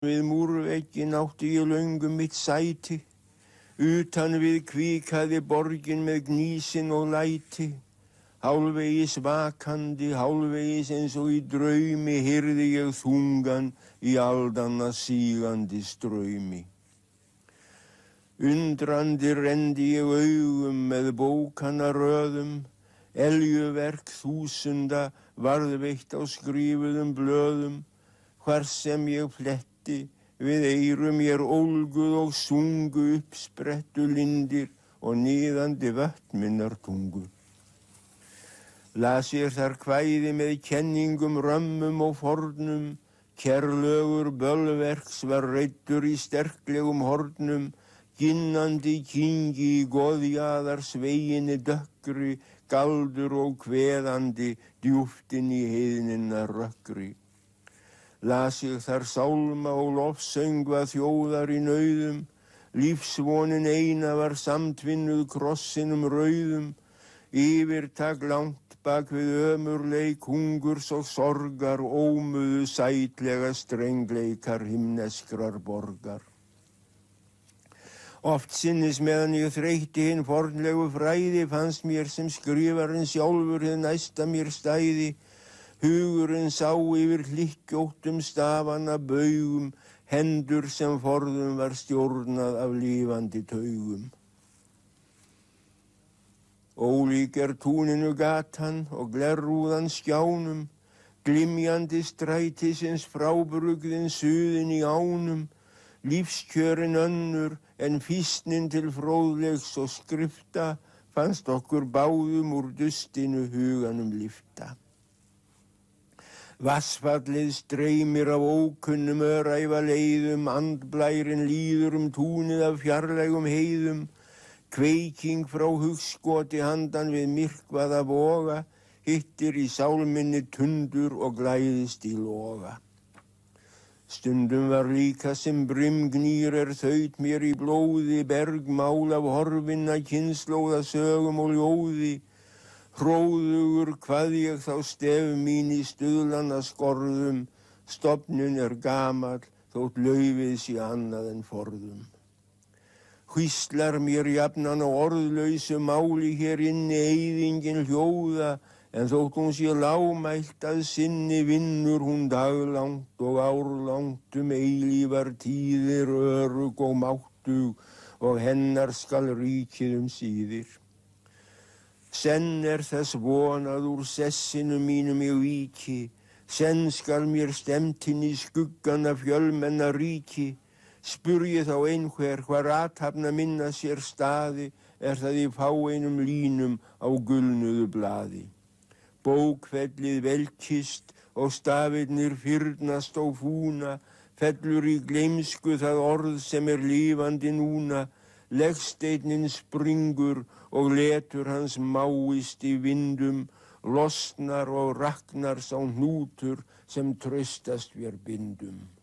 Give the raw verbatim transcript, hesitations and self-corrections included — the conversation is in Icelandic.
Við múrvegginn átti ég löngum mitt sæti, utan við kvikaði borgin með gnísin og læti. Hálfvegis vakandi, hálfvegis eins og í draumi, heyrði ég þungan í aldanna sígandi straumi. Undrandi renndi ég augum með bókanna röðum, eljuverk þúsunda varðveitt á skrifuðum blöðum, hvar sem ég fletti, við eyrum ég ólguð og sungu uppsprettu lindir og niðandi vötn minnar tungu. Las ég þar kvæði með kenningum, römmum og fornum, kærlögur bölverks var reiddur í sterklegum hornum, ginnandi kingi í goðjaðar sveginni dökkri, galdur og kveðandi djúptin í heiðnina rökkri. Las ég þar sálma og lofsöngva þjóðar í nauðum, lífsvonin eina var samtvinnuð krossinum rauðum, yfirtak langt bak við ömurleik hungurs og sorgar, ómuðu sætlega strengleikar himneskrar borgar. Oft sinnis meðan ég þreytti hinn fornlegu fræði, fannst mér sem skrifarinn sjálfur hið næsta mér stæði, hugurinn sá yfir hlykkjóttum stafana baugum, hendur sem forðum var stjórnað af lifandi taugum. Ólík er túninu gatan og glerrúðan skjánum, glymjandi strætisins frábrugðin suðin í ánum, lífskjörin önnur en fýsnin til fróðlegs og skrifta, fannst okkur báðum úr dustinu huganum lyfta. Vassfallið streymir af ókunnum öræfa leiðum, andblærin líður um túnið af fjarlægum heiðum, kveiking frá hugskoti handan við myrkvaða voga, hittir í sálminni tundur og glæðist í loga. Stundum var líka sem brimgnýr er þaut mér í blóði, bergmál af horfinna kynslóða sögum og ljóði, hróðugur hvað ég þá stef mín í stuðlanna skorðum, stofnun er gamall þótt laufið sé annað en forðum. Hvíslar mér jafnan á orðlausu máli hér inni eyðingin hljóða, en þótt hún sé lágmælt að sinni vinnur hún daglangt og árlangt um eilífar tíðir, örugg og máttug, og hennar skal ríkið um síðir. Senn er þess vonað úr sessinu mínum ég víki, senn skal mér stemmtinn í skuggana fjölmenna ríki, spurji þá einhver hvar athafna minna sér staði, er það í fáeinum línum á gulnuðu blaði. Bókfellið velkist og stafirnir fyrnast og fúna, fellur í gleymsku það orð sem er lifandi núna, legsteinninn springur og letur hans máist í vindum, losnar og raknar sá hnútur sem traustast vér bindum.